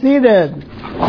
seated.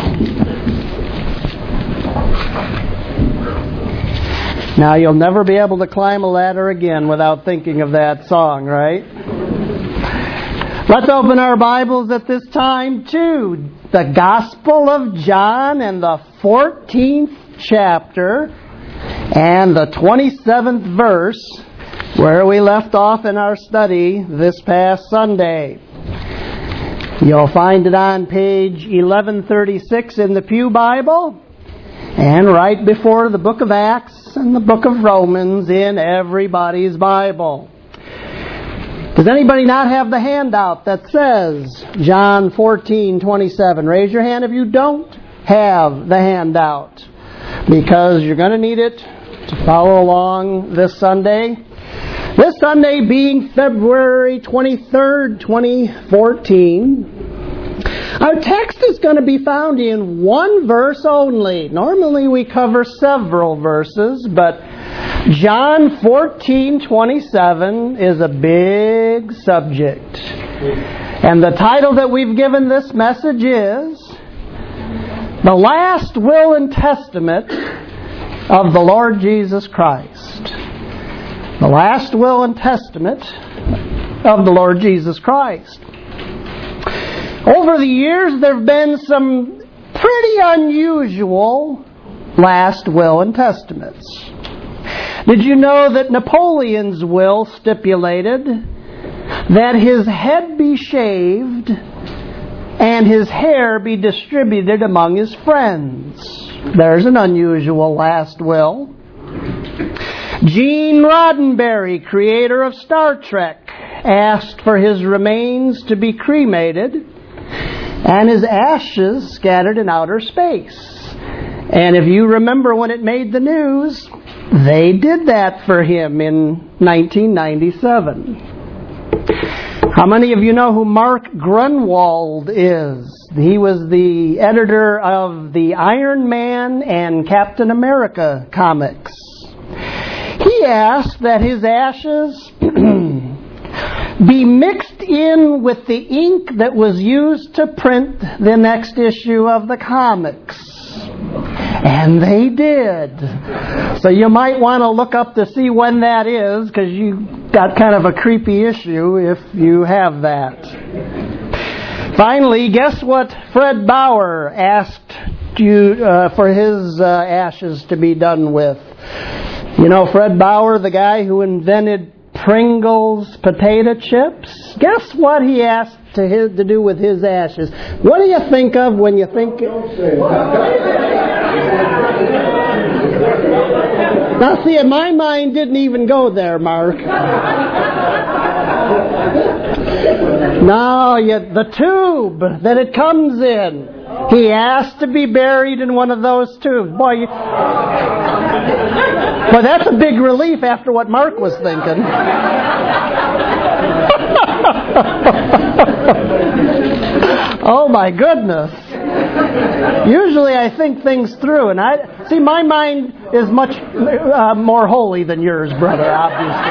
Now, you'll never be able to climb a ladder again without thinking of that song, right? Let's open our Bibles at this time to the Gospel of John and the 14th chapter and the 27th verse, where we left off in our study this past Sunday. You'll find it on page 1136 in the Pew Bible, and right before the book of Acts and the book of Romans in everybody's Bible. Does anybody not have the handout that says John 14:27? Raise your hand if you don't have the handout, because you're going to need it to follow along this Sunday. This Sunday being February 23rd, 2014. Our text is going to be found in one verse only. Normally we cover several verses, but John 14:27 is a big subject. And the title that we've given this message is The Last Will and Testament of the Lord Jesus Christ. The Last Will and Testament of the Lord Jesus Christ. Over the years, there have been some pretty unusual last will and testaments. Did you know that Napoleon's will stipulated that his head be shaved and his hair be distributed among his friends? There's an unusual last will. Gene Roddenberry, creator of Star Trek, asked for his remains to be cremated and his ashes scattered in outer space. And if you remember when it made the news, they did that for him in 1997. How many of you know who Mark Grunwald is? He was the editor of the Iron Man and Captain America comics. He asked that his ashes be mixed in with the ink that was used to print the next issue of the comics. And they did. So you might want to look up to see when that is, because you got kind of a creepy issue if you have that. Finally, guess what Fred Bauer asked you for his ashes to be done with? You know Fred Bauer, the guy who invented Pringles potato chips? Guess what he asked to do with his ashes? What do you think of when you think... Now see, my mind didn't even go there, Mark. No, the tube that it comes in. He asked to be buried in one of those tubes. Boy, that's a big relief after what Mark was thinking. Oh my goodness. Usually I think things through, and my mind is much more holy than yours, brother, obviously.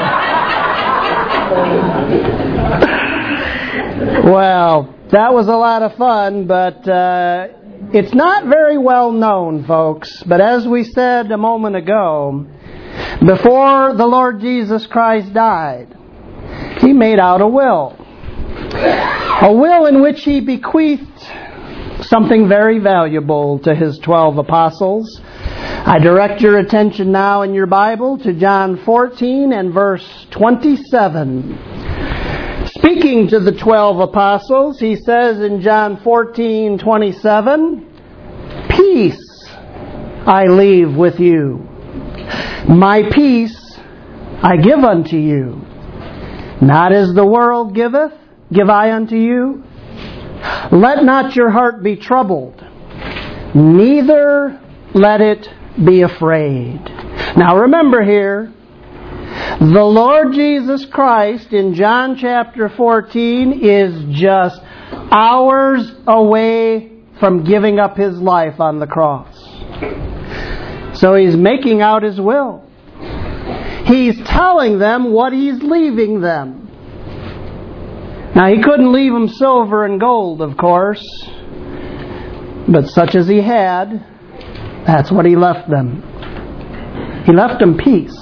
Well, that was a lot of fun, but it's not very well known, folks. But as we said a moment ago, before the Lord Jesus Christ died, He made out a will. A will in which He bequeathed something very valuable to His 12 apostles. I direct your attention now in your Bible to John 14 and verse 27. Speaking to the 12 apostles, He says in John 14:27, "Peace I leave with you. My peace I give unto you. Not as the world giveth, give I unto you. Let not your heart be troubled, neither let it be afraid." Now remember here, the Lord Jesus Christ in John chapter 14 is just hours away from giving up His life on the cross. So He's making out His will. He's telling them what He's leaving them. Now, He couldn't leave them silver and gold, of course. But such as he had, that's what he left them. He left them peace.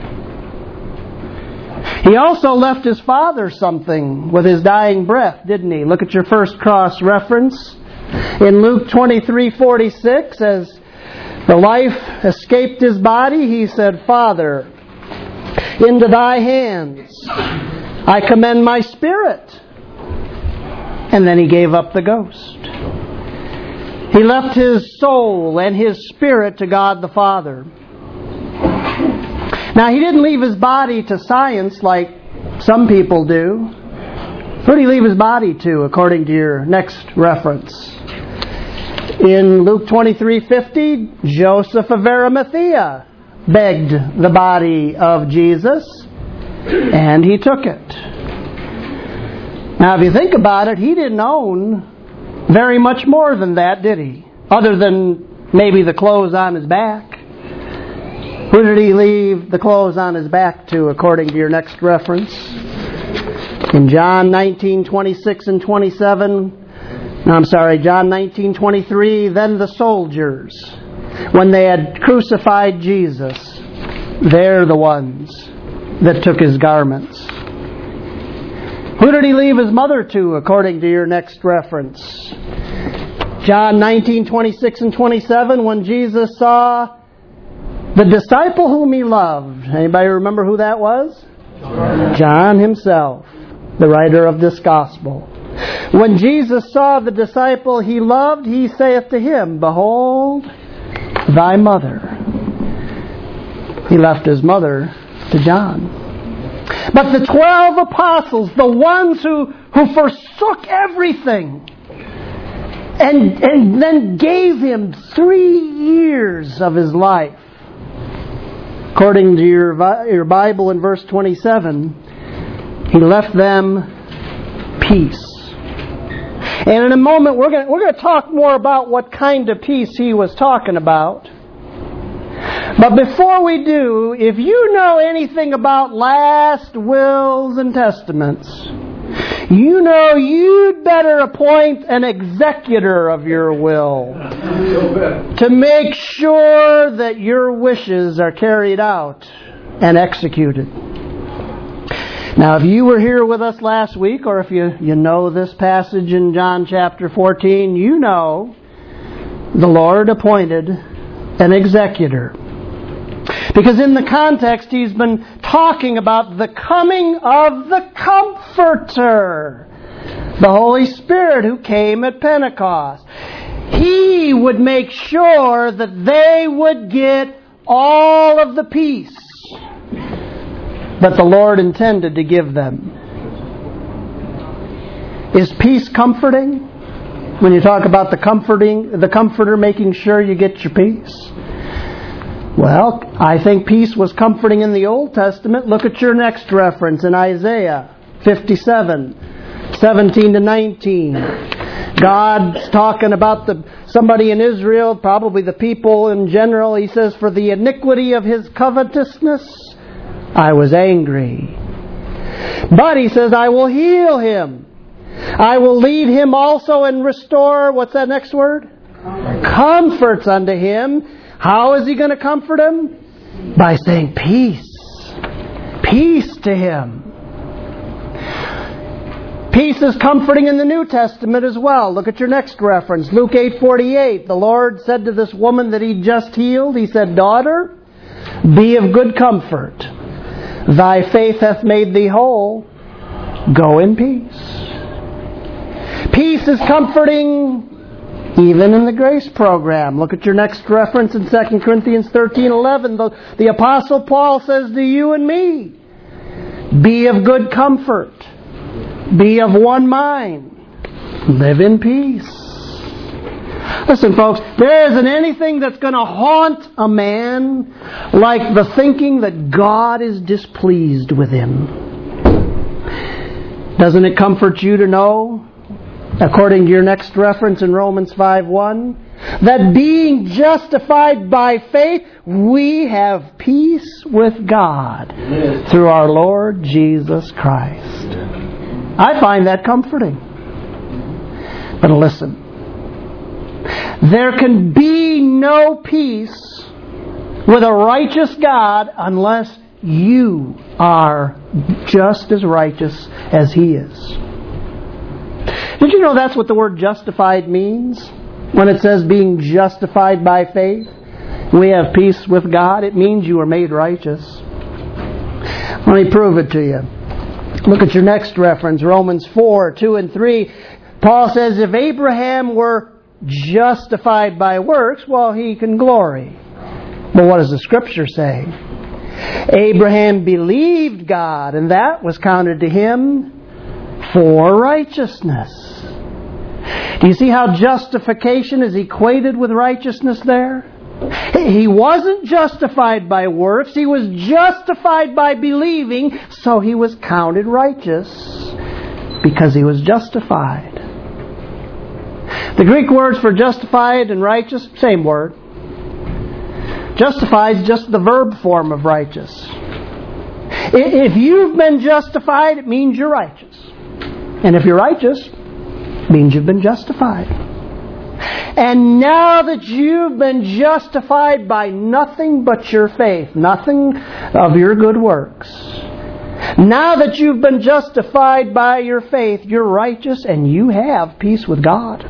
He also left his Father something with his dying breath, didn't he? Look at your first cross reference. In Luke 23:46, as the life escaped his body, he said, Father, into thy hands I commend my spirit. And then he gave up the ghost. He left his soul and his spirit to God the Father. Now, he didn't leave his body to science like some people do. Who did he leave his body to, according to your next reference? In Luke 23:50, Joseph of Arimathea begged the body of Jesus, and he took it. Now, if you think about it, he didn't own very much more than that, did he? Other than maybe the clothes on his back. Who did he leave the clothes on his back to, according to your next reference? In John 19:26 and 27, John 19:23, then the soldiers, when they had crucified Jesus, they're the ones that took his garments. Who did he leave his mother to, according to your next reference? John 19:26 and 27, when Jesus saw the disciple whom he loved. Anybody remember who that was? John himself, the writer of this gospel. When Jesus saw the disciple he loved, he saith to him, Behold, thy mother. He left his mother to John. But the 12 apostles, the ones who forsook everything and then gave him 3 years of his life, according to your Bible in verse 27, he left them peace. And in a moment we're going to talk more about what kind of peace he was talking about. But before we do, if you know anything about last wills and testaments, you know you'd better appoint an executor of your will to make sure that your wishes are carried out and executed. Now, if you were here with us last week, or if you know this passage in John chapter 14, you know the Lord appointed an executor. Because in the context, he's been talking about the coming of the Comforter, the Holy Spirit who came at Pentecost. He would make sure that they would get all of the peace that the Lord intended to give them. Is peace comforting? When you talk about the Comforter making sure you get your peace? Well, I think peace was comforting in the Old Testament. Look at your next reference in Isaiah 57:17 to 19. God's talking about somebody in Israel, probably the people in general. He says, For the iniquity of his covetousness, I was angry. But he says, I will heal him. I will lead him also and restore, what's that next word? Comforts unto him. How is he going to comfort him? By saying peace. Peace to him. Peace is comforting in the New Testament as well. Look at your next reference. Luke 8:48. The Lord said to this woman that He just healed, He said, Daughter, be of good comfort. Thy faith hath made thee whole. Go in peace. Peace is comforting even in the grace program. Look at your next reference in 2 Corinthians 13:11. The Apostle Paul says to you and me, Be of good comfort. Be of one mind. Live in peace. Listen, folks, there isn't anything that's going to haunt a man like the thinking that God is displeased with him. Doesn't it comfort you to know, according to your next reference in Romans 5:1, that being justified by faith, we have peace with God through our Lord Jesus Christ? I find that comforting. But listen, There can be no peace with a righteous God unless you are just as righteous as He is. Did you know that's what the word justified means? When it says being justified by faith, we have peace with God. It means you are made righteous. Let me prove it to you. Look at your next reference, Romans 4, 2 and 3. Paul says, if Abraham were justified by works, well, he can glory. But what does the Scripture say? Abraham believed God, and that was counted to him for righteousness. Do you see how justification is equated with righteousness there? He wasn't justified by works. He was justified by believing, so he was counted righteous because he was justified. The Greek words for justified and righteous, same word. Justified is just the verb form of righteous. If you've been justified, it means you're righteous. And if you're righteous, it means you've been justified. And now that you've been justified by nothing but your faith, nothing of your good works, now that you've been justified by your faith, you're righteous and you have peace with God.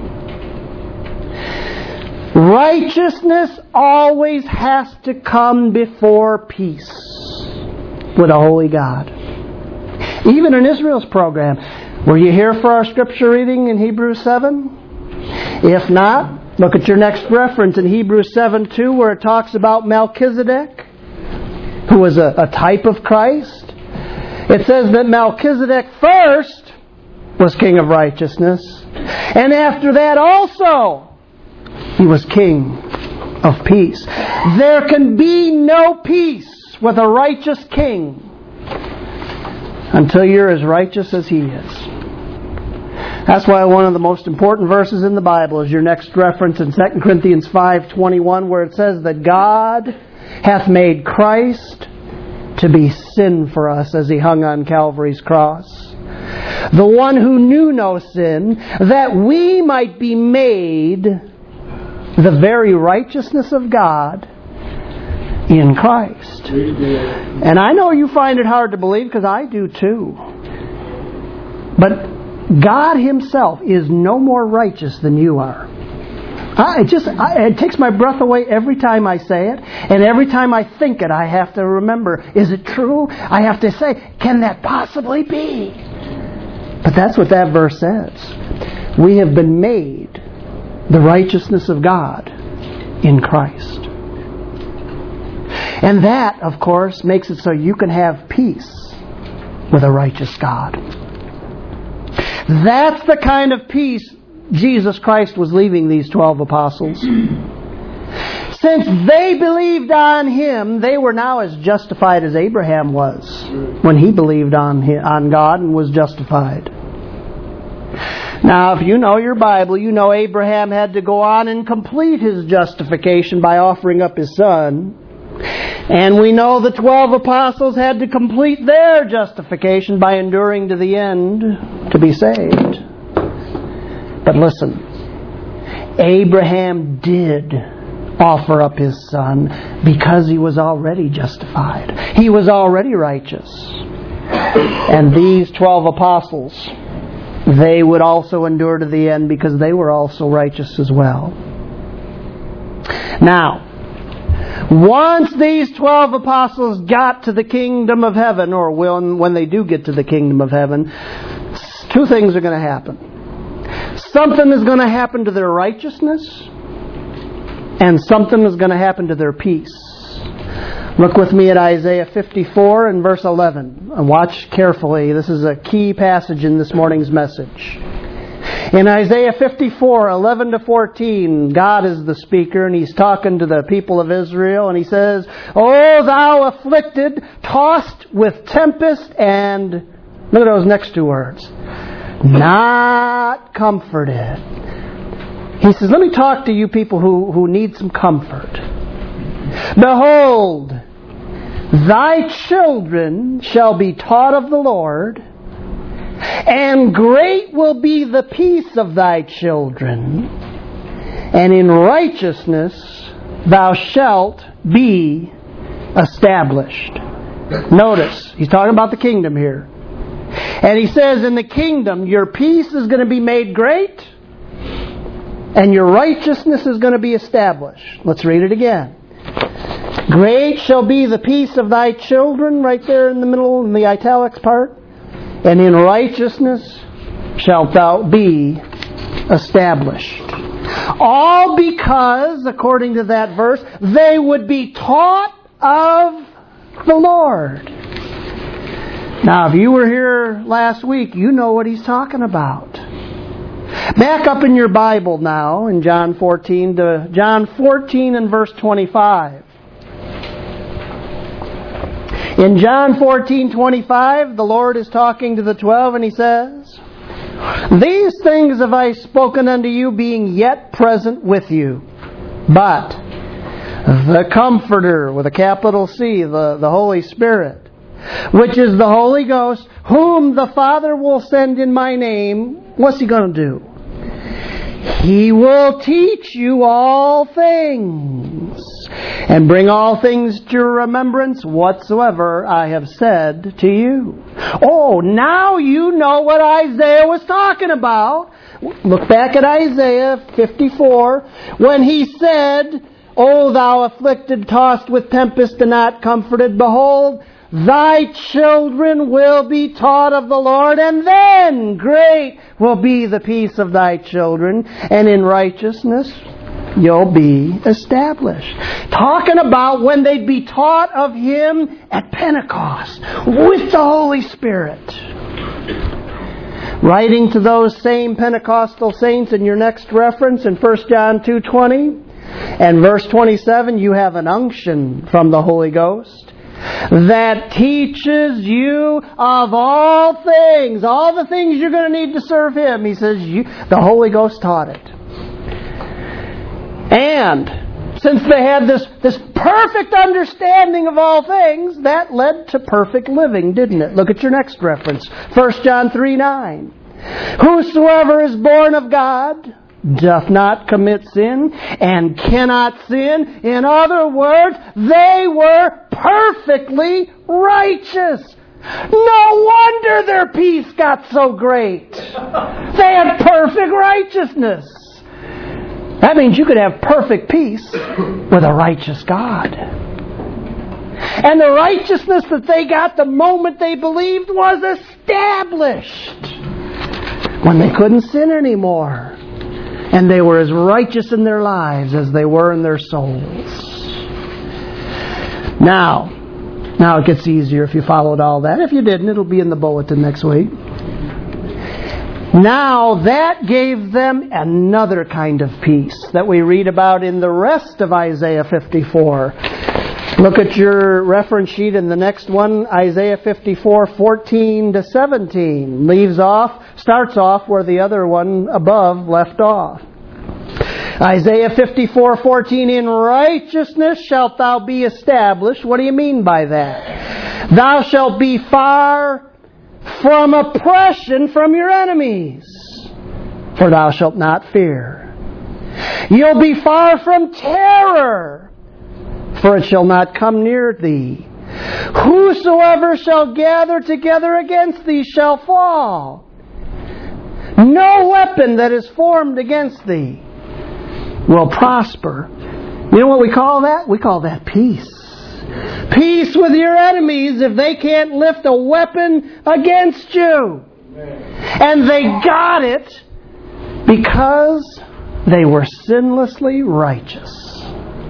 Righteousness always has to come before peace with a holy God. Even in Israel's program. Were you here for our scripture reading in Hebrews 7? If not, look at your next reference in Hebrews 7:2, where it talks about Melchizedek, who was a type of Christ. It says that Melchizedek first was king of righteousness, and after that also he was king of peace. There can be no peace with a righteous king until you're as righteous as he is. That's why one of the most important verses in the Bible is your next reference in 2 Corinthians 5:21, where it says that God hath made Christ to be sin for us as He hung on Calvary's cross. The one who knew no sin, that we might be made the very righteousness of God in Christ. And I know you find it hard to believe, because I do too. But God Himself is no more righteous than you are. It takes my breath away every time I say it, and every time I think it, I have to remember, is it true? I have to say, can that possibly be? But that's what that verse says. We have been made the righteousness of God in Christ. And that, of course, makes it so you can have peace with a righteous God. That's the kind of peace Jesus Christ was leaving these 12 apostles. Since they believed on Him, they were now as justified as Abraham was when he believed on God and was justified. Now, if you know your Bible, you know Abraham had to go on and complete his justification by offering up his son. And we know the 12 apostles had to complete their justification by enduring to the end to be saved. But listen, Abraham did offer up his son because he was already justified. He was already righteous. And these 12 apostles, they would also endure to the end because they were also righteous as well. Now, once these 12 apostles got to the kingdom of heaven, or when they do get to the kingdom of heaven, two things are going to happen. Something is going to happen to their righteousness, and something is going to happen to their peace. Look with me at Isaiah 54 and verse 11, and watch carefully. This is a key passage in this morning's message. In Isaiah 54, 11 to 14, God is the speaker, and He's talking to the people of Israel, and He says, O thou afflicted, tossed with tempest, and look at those next two words, not comforted. He says, let me talk to you people who need some comfort. Behold, thy children shall be taught of the Lord, and great will be the peace of thy children. and in righteousness thou shalt be established. Notice, he's talking about the kingdom here. And he says, in the kingdom, your peace is going to be made great, and your righteousness is going to be established. Let's read it again. Great shall be the peace of thy children, right there in the middle, in the italics part. And in righteousness shalt thou be established. All because, according to that verse, they would be taught of the Lord. Now, if you were here last week, you know what he's talking about. Back up in your Bible now in John 14 to John 14 and verse 25. In John 14:25, the Lord is talking to the 12 and he says, These things have I spoken unto you, being yet present with you. But the Comforter, with a capital C, the Holy Spirit, which is the Holy Ghost, whom the Father will send in my name, what's he going to do? He will teach you all things, and bring all things to your remembrance whatsoever I have said to you. Oh, now you know what Isaiah was talking about. Look back at Isaiah 54, when he said, O thou afflicted, tossed with tempest and not comforted, behold, thy children will be taught of the Lord, and then great will be the peace of thy children, and in righteousness you'll be established. Talking about when they'd be taught of Him at Pentecost with the Holy Spirit. Writing to those same Pentecostal saints in your next reference in 1 John 2:20 and verse 27, you have an unction from the Holy Ghost that teaches you of all the things you're going to need to serve Him. He says, the Holy Ghost taught it. And since they had this perfect understanding of all things, that led to perfect living, didn't it? Look at your next reference, 1 John 3:9. Whosoever is born of God doth not commit sin, and cannot sin. In other words, they were perfectly righteous. No wonder their peace got so great. They had perfect righteousness. That means you could have perfect peace with a righteous God. And the righteousness that they got the moment they believed was established when they couldn't sin anymore. And they were as righteous in their lives as they were in their souls. Now it gets easier if you followed all that. If you didn't, it'll be in the bulletin next week. Now that gave them another kind of peace that we read about in the rest of Isaiah 54. Look at your reference sheet in the next one, Isaiah 54:14 to 17. Starts off where the other one above left off. Isaiah 54:14, in righteousness shalt thou be established. What do you mean by that? Thou shalt be far from oppression from your enemies, for thou shalt not fear. You'll be far from terror, for it shall not come near thee. Whosoever shall gather together against thee shall fall. No weapon that is formed against thee will prosper. You know what we call that? We call that peace. Peace with your enemies if they can't lift a weapon against you. And they got it because they were sinlessly righteous.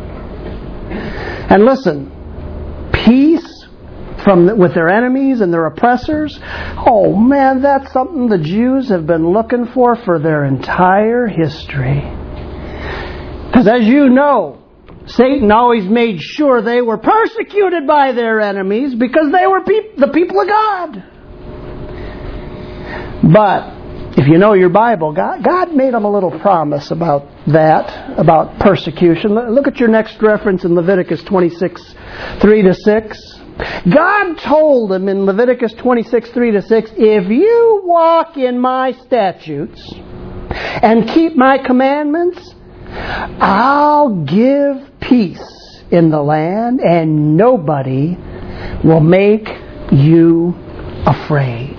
And listen, peace with their enemies and their oppressors, oh man, that's something the Jews have been looking for their entire history. Because as you know, Satan always made sure they were persecuted by their enemies because they were the people of God. But if you know your Bible, God made them a little promise about that, about persecution. Look at your next reference in Leviticus 26:3 to 6. God told them in Leviticus 26:3 to 6, if you walk in my statutes and keep my commandments, I'll give peace in the land, and nobody will make you afraid.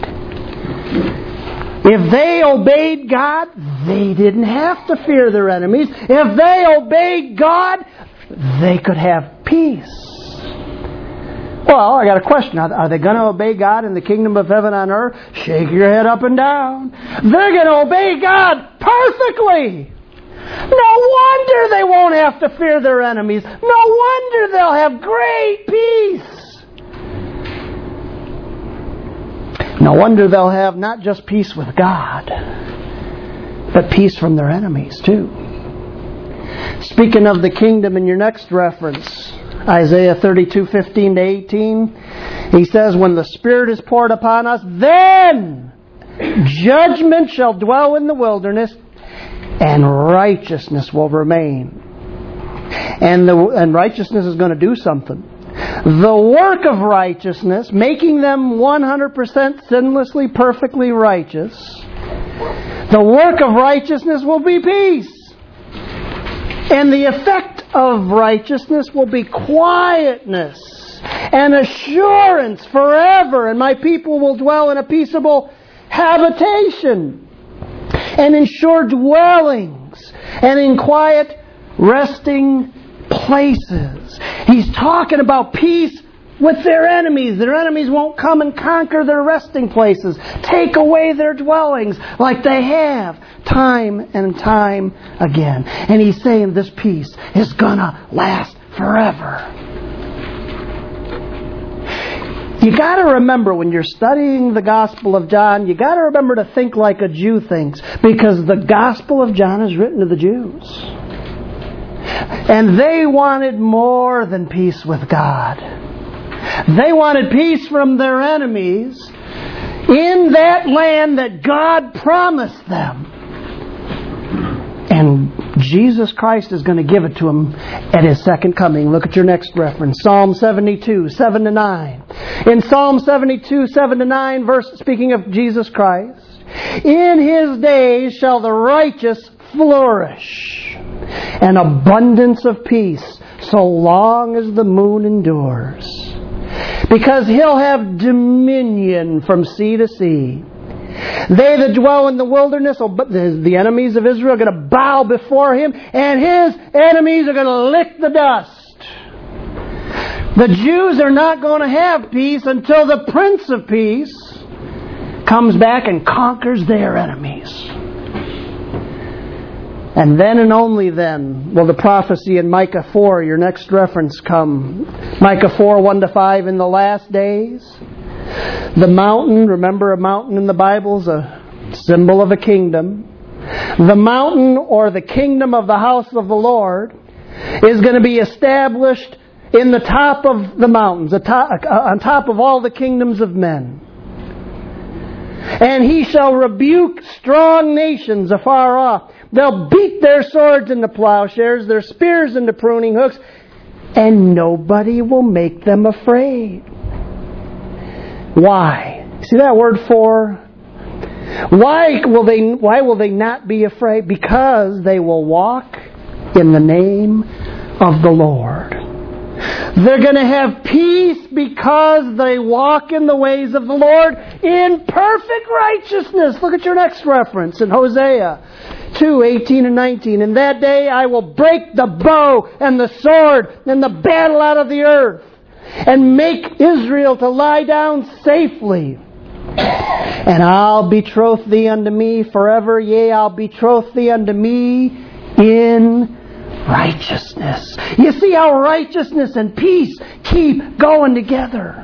If they obeyed God, they didn't have to fear their enemies. If they obeyed God, they could have peace. Well, I got a question. Are they going to obey God in the kingdom of heaven on earth? Shake your head up and down. They're going to obey God perfectly. No wonder they won't have to fear their enemies. No wonder they'll have great peace. No wonder they'll have not just peace with God, but peace from their enemies too. Speaking of the kingdom in your next reference, Isaiah 32:15-18, he says, when the Spirit is poured upon us, then judgment shall dwell in the wilderness, and righteousness will remain. And righteousness is going to do something. The work of righteousness, making them 100% sinlessly, perfectly righteous, the work of righteousness will be peace. And the effect of righteousness will be quietness and assurance forever. And my people will dwell in a peaceable habitation and in sure dwellings and in quiet resting places. He's talking about peace with their enemies. Their enemies won't come and conquer their resting places, take away their dwellings like they have time and time again. And he's saying this peace is gonna last forever. You got to remember when you're studying the Gospel of John, you got to remember to think like a Jew thinks, because the Gospel of John is written to the Jews. And they wanted more than peace with God. They wanted peace from their enemies in that land that God promised them. And Jesus Christ is going to give it to them at His second coming. Look at your next reference. Psalm 72, 7-9. In Psalm 72, 7-9, verse speaking of Jesus Christ, in His days shall the righteous flourish, an abundance of peace, so long as the moon endures. Because He'll have dominion from sea to sea. They that dwell in the wilderness, the enemies of Israel, are going to bow before Him, and His enemies are going to lick the dust. The Jews are not going to have peace until the Prince of Peace comes back and conquers their enemies. And then and only then will the prophecy in Micah 4, your next reference, come. Micah 4, 1-5, in the last days. The mountain, remember a mountain in the Bible is a symbol of a kingdom. The mountain, or the kingdom of the house of the Lord, is going to be established in the top of the mountains, on top of all the kingdoms of men. And He shall rebuke strong nations afar off. They'll beat their swords into plowshares, their spears into pruning hooks, and nobody will make them afraid. Why? See that word for? Why will they not be afraid? Because they will walk in the name of the Lord. They're going to have peace because they walk in the ways of the Lord in perfect righteousness. Look at your next reference in Hosea 2:18-19. In that day I will break the bow and the sword and the battle out of the earth, and make Israel to lie down safely. And I'll betroth thee unto me forever, yea, I'll betroth thee unto me in righteousness. You see how righteousness and peace keep going together.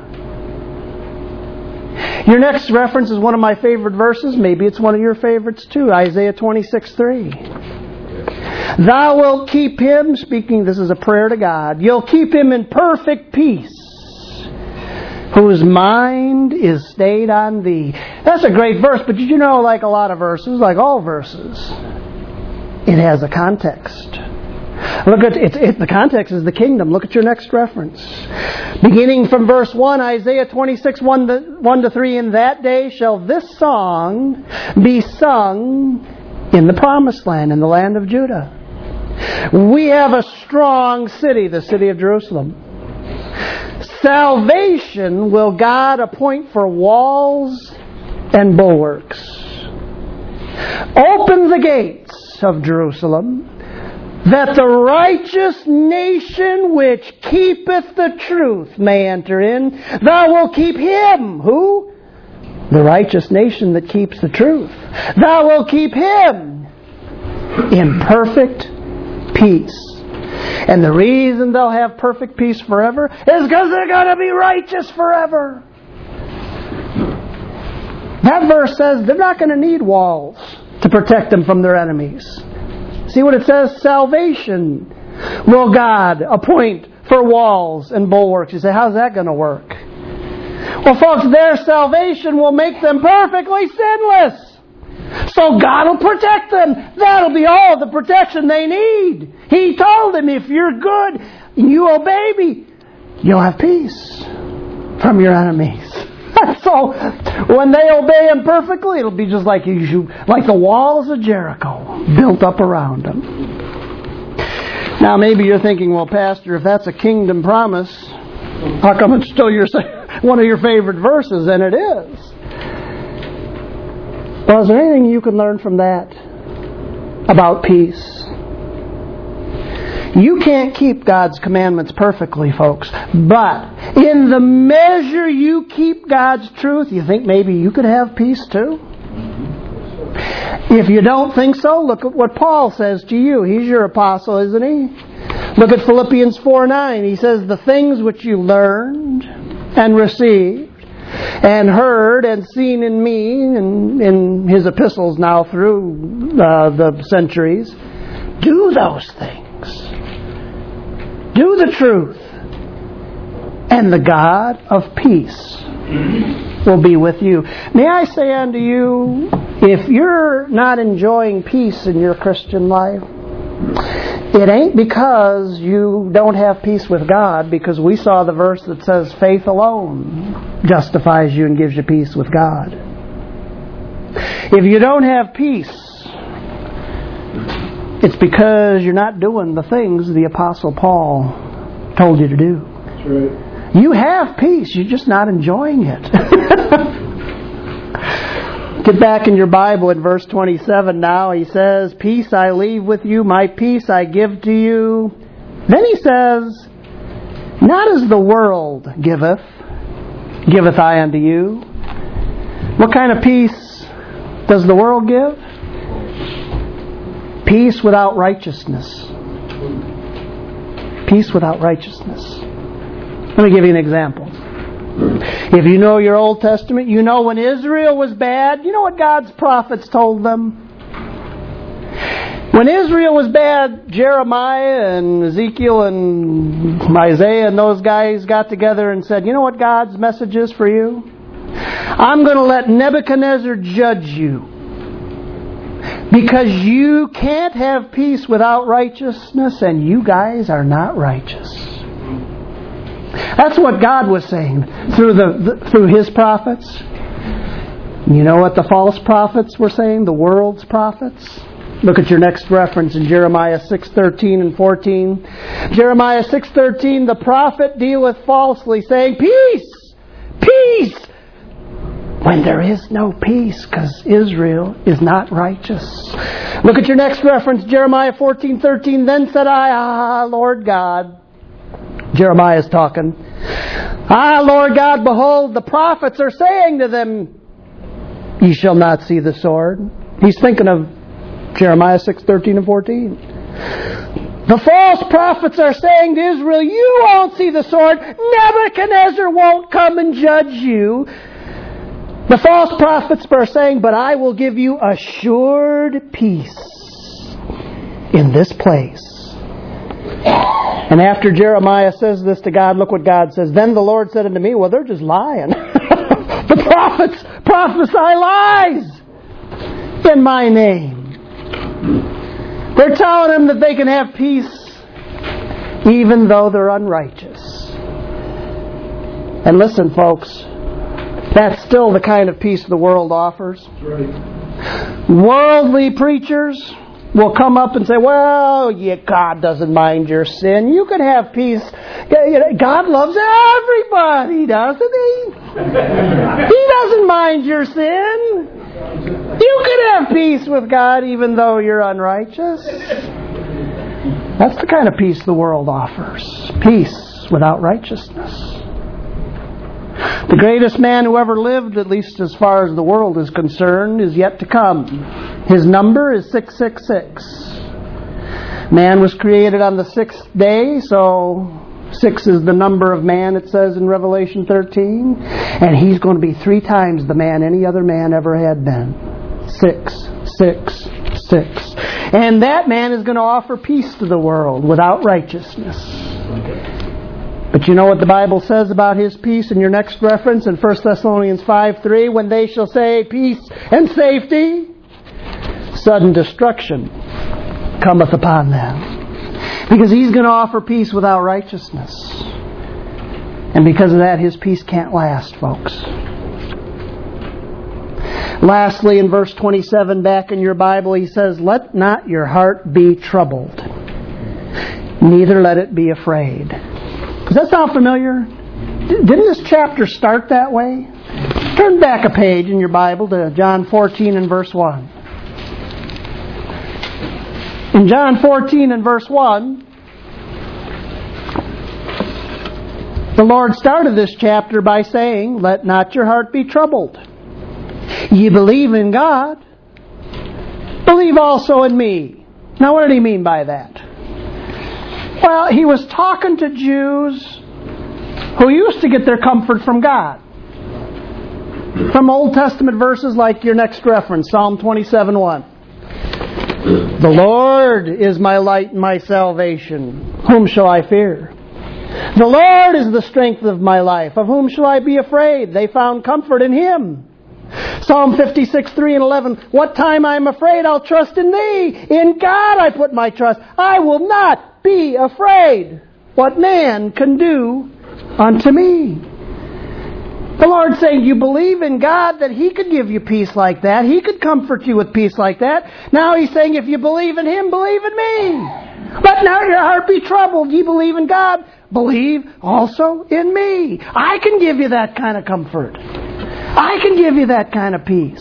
Your next reference is one of my favorite verses. Maybe it's one of your favorites too. Isaiah 26:3. Thou wilt keep him, speaking, this is a prayer to God, you'll keep him in perfect peace, whose mind is stayed on thee. That's a great verse, but did you know, like a lot of verses, like all verses, it has a context. Look at it. The context is the kingdom. Look at your next reference. Beginning from verse 1, Isaiah 26, 1-3, in that day shall this song be sung in the promised land, in the land of Judah. We have a strong city, the city of Jerusalem. Salvation will God appoint for walls and bulwarks. Open the gates of Jerusalem, that the righteous nation which keepeth the truth may enter in. Thou wilt keep him. Who? The righteous nation that keeps the truth. Thou wilt keep him in perfect peace. And the reason they'll have perfect peace forever is because they're going to be righteous forever. That verse says they're not going to need walls to protect them from their enemies. See what it says? Salvation will God appoint for walls and bulwarks. You say, how's that going to work? Well, folks, their salvation will make them perfectly sinless. So God will protect them. That'll be all the protection they need. He told them, if you're good and you obey me, you'll have peace from your enemies. So when they obey Him perfectly, it'll be just like the walls of Jericho built up around them. Now maybe you're thinking, well, Pastor, if that's a kingdom promise, how come it's still one of your favorite verses? And it is. Well, is there anything you can learn from that about peace? You can't keep God's commandments perfectly, folks. But in the measure you keep God's truth, you think maybe you could have peace too? If you don't think so, look at what Paul says to you. He's your apostle, isn't he? Look at Philippians 4:9. He says, the things which you learned and received and heard and seen in me, and in his epistles now through the centuries, do those things. Do the truth, and the God of peace will be with you. May I say unto you, if you're not enjoying peace in your Christian life, it ain't because you don't have peace with God, because we saw the verse that says faith alone justifies you and gives you peace with God. If you don't have peace, it's because you're not doing the things the Apostle Paul told you to do. That's right. You have peace, you're just not enjoying it. Get back in your Bible in verse 27 now. He says, peace I leave with you, my peace I give to you. Then he says, not as the world giveth I unto you. What kind of peace does the world give? Peace without righteousness. Peace without righteousness. Let me give you an example. If you know your Old Testament, you know when Israel was bad, you know what God's prophets told them? When Israel was bad, Jeremiah and Ezekiel and Isaiah and those guys got together and said, you know what God's message is for you? I'm going to let Nebuchadnezzar judge you, because you can't have peace without righteousness, and you guys are not righteous. That's what God was saying through His prophets. You know what the false prophets were saying? The world's prophets? Look at your next reference in Jeremiah 6:13 and 14. Jeremiah 6:13, the prophet dealeth falsely, saying, peace! Peace! When there is no peace, because Israel is not righteous. Look at your next reference, Jeremiah 14:13. Then said I, Lord God. Jeremiah's talking. Lord God, behold, the prophets are saying to them, ye shall not see the sword. He's thinking of Jeremiah 6:13 and 14. The false prophets are saying to Israel, you won't see the sword. Nebuchadnezzar won't come and judge you. The false prophets are saying, but I will give you assured peace in this place. And after Jeremiah says this to God, look what God says. Then the Lord said unto me, well, they're just lying. The prophets prophesy lies in my name. They're telling them that they can have peace even though they're unrighteous. And listen, folks, that's still the kind of peace the world offers. That's right. Worldly preachers, will come up and say, well, God doesn't mind your sin. You can have peace. God loves everybody, doesn't He? He doesn't mind your sin. You can have peace with God even though you're unrighteous. That's the kind of peace the world offers. Peace without righteousness. The greatest man who ever lived, at least as far as the world is concerned, is yet to come. His number is 666. Man was created on the sixth day, so 6 is the number of man, it says in Revelation 13. And he's going to be 3 times the man any other man ever had been. 6, 6, 6. And that man is going to offer peace to the world without righteousness. But you know what the Bible says about His peace in your next reference in 1 Thessalonians 5:3? When they shall say peace and safety, sudden destruction cometh upon them. Because He's going to offer peace without righteousness. And because of that, His peace can't last, folks. Lastly, in verse 27 back in your Bible, He says, let not your heart be troubled, neither let it be afraid. Does that sound familiar? Didn't this chapter start that way? Turn back a page in your Bible to John 14 and verse 1. In John 14 and verse 1, the Lord started this chapter by saying, let not your heart be troubled. Ye believe in God, believe also in me. Now what did He mean by that? Well, He was talking to Jews who used to get their comfort from God. From Old Testament verses like your next reference, Psalm 27:1. The Lord is my light and my salvation. Whom shall I fear? The Lord is the strength of my life. Of whom shall I be afraid? They found comfort in Him. Psalm 56:3-11. What time I am afraid, I'll trust in Thee. In God I put my trust. I will not be afraid what man can do unto me. The Lord's saying, you believe in God that He could give you peace like that. He could comfort you with peace like that. Now He's saying, if you believe in Him, believe in me. Let not your heart be troubled. Ye believe in God, believe also in me. I can give you that kind of comfort. I can give you that kind of peace.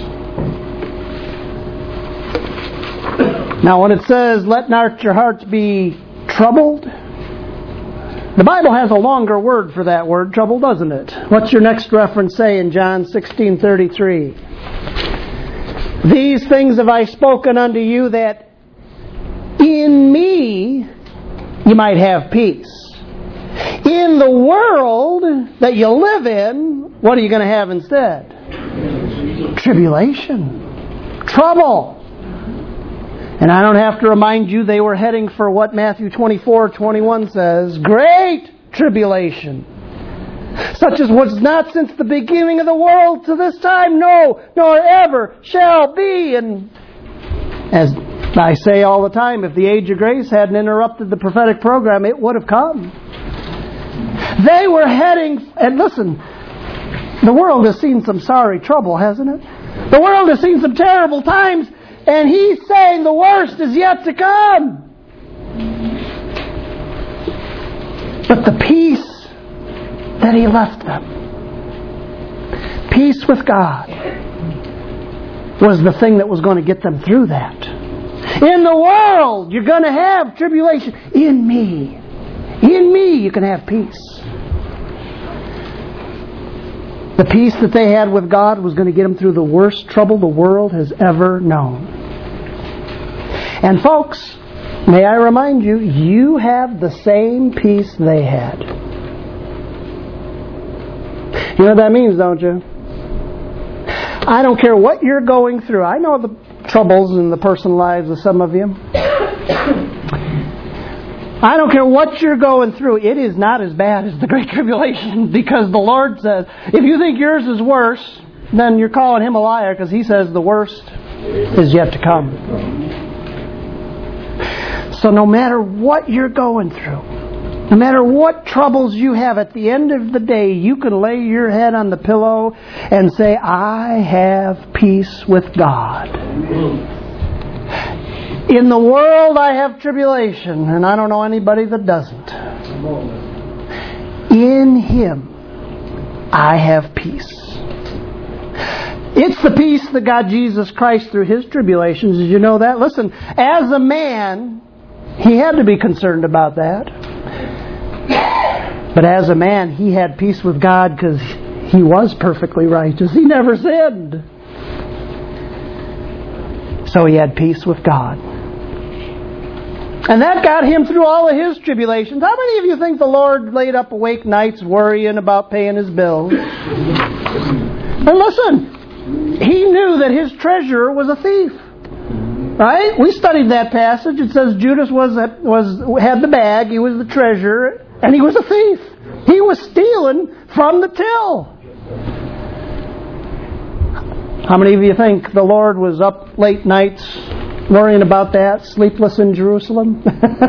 Now when it says, let not your hearts be troubled, the Bible has a longer word for that word, trouble, doesn't it? What's your next reference say in John 16:33? These things have I spoken unto you, that in me you might have peace. In the world that you live in, what are you going to have instead? Tribulation. Trouble. And I don't have to remind you they were heading for what Matthew 24:21 says, great tribulation, such as was not since the beginning of the world to this time, no, nor ever shall be. And as I say all the time, if the age of grace hadn't interrupted the prophetic program, it would have come. They were heading, and listen, the world has seen some sorry trouble, hasn't it? The world has seen some terrible times. And He's saying the worst is yet to come. But the peace that He left them, peace with God, was the thing that was going to get them through that. In the world, you're going to have tribulation. In me you can have peace. The peace that they had with God was going to get them through the worst trouble the world has ever known. And folks, may I remind you, you have the same peace they had. You know what that means, don't you? I don't care what you're going through. I know the troubles in the personal lives of some of you. I don't care what you're going through. It is not as bad as the Great Tribulation, because the Lord says, if you think yours is worse, then you're calling Him a liar, because He says the worst is yet to come. So no matter what you're going through, no matter what troubles you have, at the end of the day, you can lay your head on the pillow and say, I have peace with God. In the world I have tribulation, and I don't know anybody that doesn't. In Him I have peace. It's the peace that got Jesus Christ through His tribulations. Did you know that? Listen, as a man, He had to be concerned about that. But as a man, He had peace with God because He was perfectly righteous. He never sinned. So He had peace with God. And that got Him through all of His tribulations. How many of you think the Lord laid up awake nights worrying about paying His bills? And listen, He knew that His treasurer was a thief. Right? We studied that passage. It says Judas had the bag, he was the treasurer, and he was a thief. He was stealing from the till. How many of you think the Lord was up late nights worrying about that, sleepless in Jerusalem?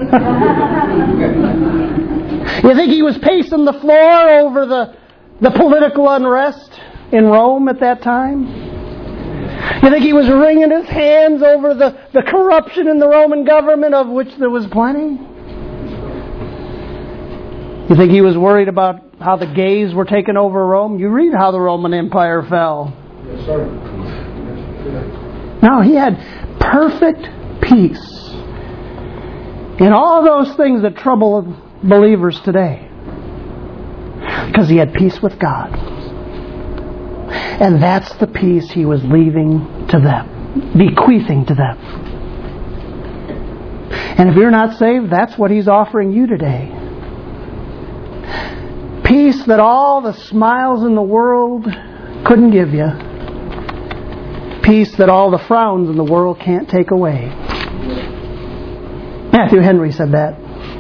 You think He was pacing the floor over the political unrest in Rome at that time? You think He was wringing His hands over the corruption in the Roman government, of which there was plenty? You think He was worried about how the gays were taking over Rome? You read how the Roman Empire fell. Yes, sir. No, He had perfect peace in all those things that trouble believers today, because He had peace with God. And that's the peace He was leaving to them, bequeathing to them. And if you're not saved, that's what He's offering you today. Peace that all the smiles in the world couldn't give you. Peace that all the frowns in the world can't take away. Matthew Henry said that.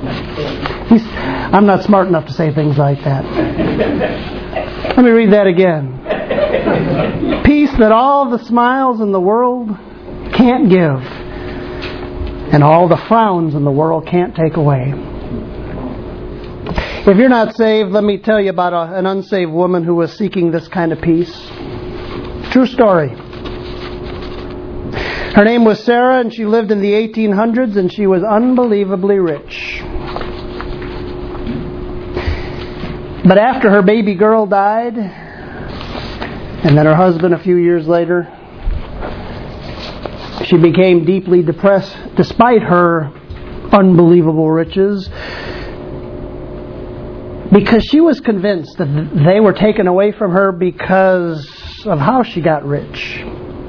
I'm not smart enough to say things like that. Let me read that again. Peace that all the smiles in the world can't give, and all the frowns in the world can't take away. If you're not saved, let me tell you about an unsaved woman who was seeking this kind of peace. True story. Her name was Sarah, and she lived in the 1800s, and she was unbelievably rich. But after her baby girl died, and then her husband a few years later, she became deeply depressed despite her unbelievable riches, because she was convinced that they were taken away from her because of how she got rich.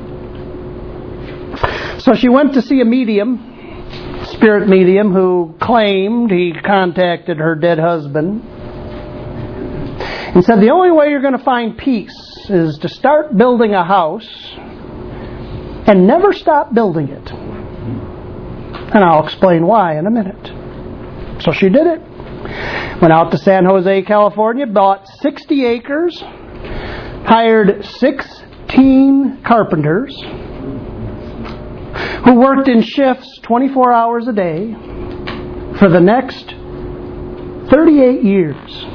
So she went to see a medium, spirit medium, who claimed he contacted her dead husband and said, the only way you're going to find peace is to start building a house and never stop building it. And I'll explain why in a minute. So she did it. Went out to San Jose, California, bought 60 acres, hired 16 carpenters who worked in shifts 24 hours a day for the next 38 years.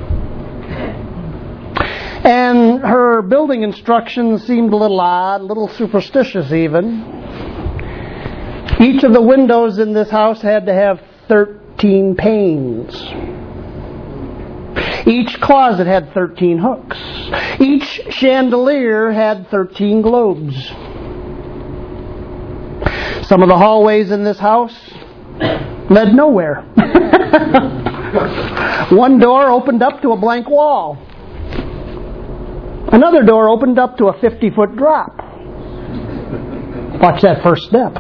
And her building instructions seemed a little odd, a little superstitious even. Each of the windows in this house had to have 13 panes. Each closet had 13 hooks. Each chandelier had 13 globes. Some of the hallways in this house led nowhere. One door opened up to a blank wall. Another door opened up to a 50-foot drop. Watch that first step.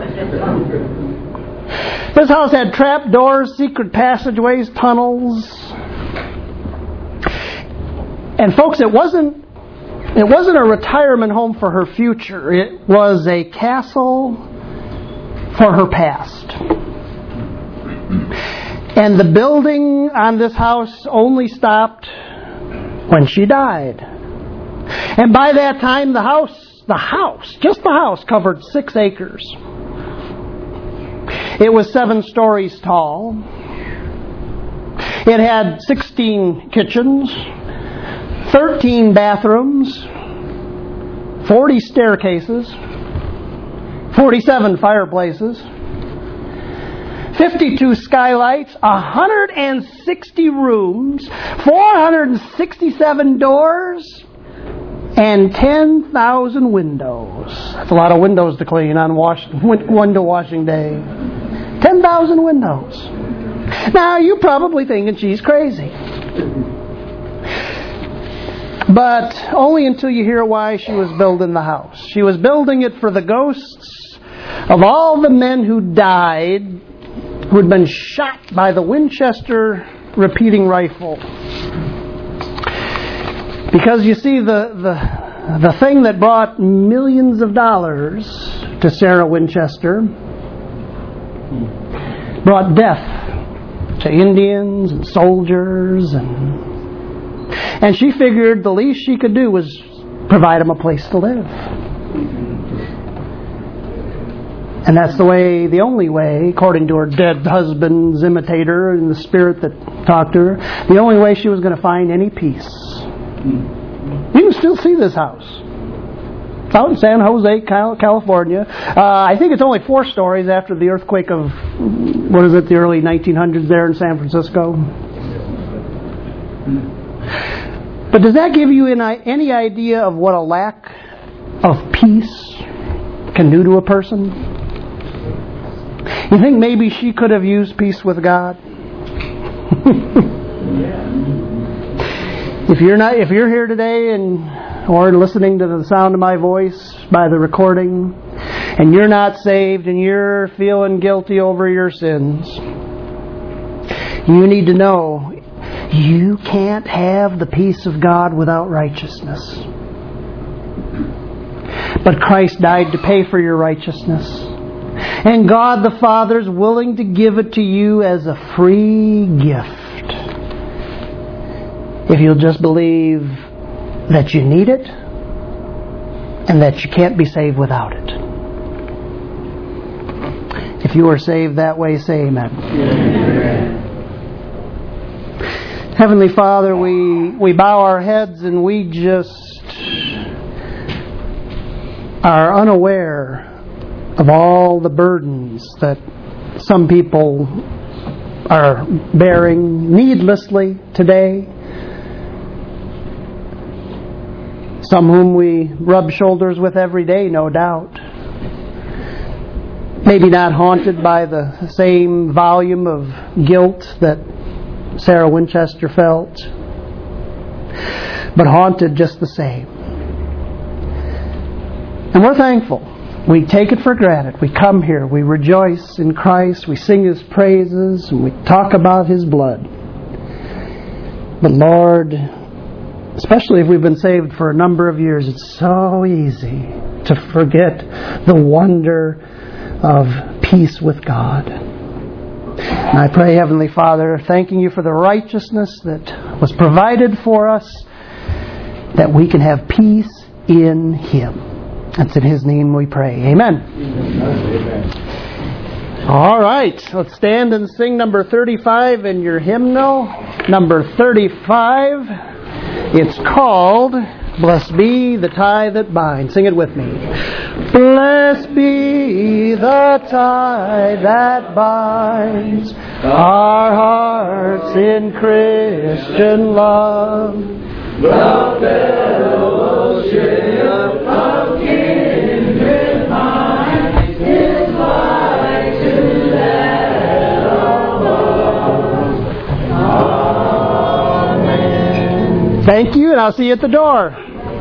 This house had trap doors, secret passageways, tunnels. And folks, it wasn't a retirement home for her future. It was a castle for her past. And the building on this house only stopped when she died. And by that time, the house, just the house, covered 6 acres. It was 7 stories tall. It had 16 kitchens, 13 bathrooms, 40 staircases, 47 fireplaces, 52 skylights, 160 rooms, 467 doors, and 10,000 windows. That's a lot of windows to clean on window washing day. 10,000 windows. Now, you're probably thinking she's crazy. But only until you hear why she was building the house. She was building it for the ghosts of all the men who died, who had been shot by the Winchester repeating rifle. Because you see, the thing that brought millions of dollars to Sarah Winchester brought death to Indians and soldiers, and she figured the least she could do was provide them a place to live. And that's the only way, according to her dead husband's imitator and the spirit that talked to her, the only way she was going to find any peace. You can still see this house. It's out in San Jose, California. I think it's only 4 stories after the earthquake of, the early 1900s there in San Francisco. But does that give you any idea of what a lack of peace can do to a person? You think maybe she could have used peace with God? If you're here today or listening to the sound of my voice by the recording, and you're not saved and you're feeling guilty over your sins, you need to know you can't have the peace of God without righteousness. But Christ died to pay for your righteousness. And God the Father is willing to give it to you as a free gift. If you'll just believe that you need it and that you can't be saved without it. If you are saved that way, say amen. Amen. Heavenly Father, we bow our heads and we just are unaware of all the burdens that some people are bearing needlessly today. Some whom we rub shoulders with every day, no doubt. Maybe not haunted by the same volume of guilt that Sarah Winchester felt, but haunted just the same. And we're thankful. We take it for granted. We come here, we rejoice in Christ, we sing His praises, and we talk about His blood. But Lord, especially if we've been saved for a number of years, it's so easy to forget the wonder of peace with God. And I pray, Heavenly Father, thanking You for the righteousness that was provided for us, that we can have peace in Him. That's in His name we pray. Amen. Amen. All right. Let's stand and sing number 35 in your hymnal. Number 35. It's called Blessed Be the Tie That Binds. Sing it with me. Blessed be the tie that binds our hearts in Christian love. The fellowship of kindred minds is like to that above. Amen. Thank you, and I'll see you at the door.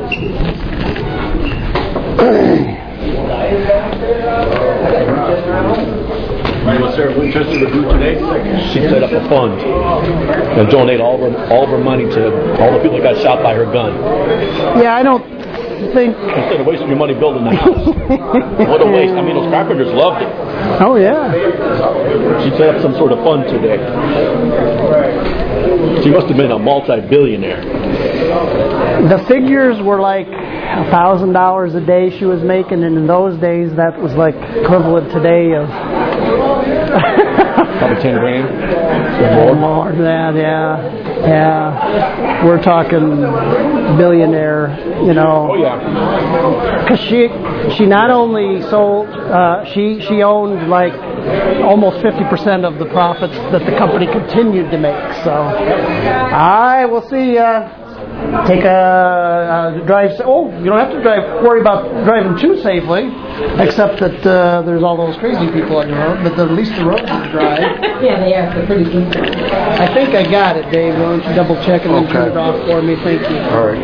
What Sarah Winchester would do today, she'd set up a fund and donate all of her money to all the people that got shot by her gun. Yeah, I don't think... Instead of wasting your money building the house. What a waste. I mean, those carpenters loved it. Oh, yeah. She'd set up some sort of fund today. She must have been a multi-billionaire. The figures were like $1,000 a day she was making, and in those days that was like equivalent today of probably 10 grand. More than that, yeah. Yeah, we're talking billionaire, you know. Oh yeah. Because she not only sold, she owned like almost 50% of the profits that the company continued to make. So, I will see. Take a drive. Oh, you don't have to worry about driving too safely, except that there's all those crazy people on the road. But at least the roads are dry. Yeah, they are. They're pretty good. I think I got it, Dave. Why don't you double check and then turn it off for me? Thank you. All right.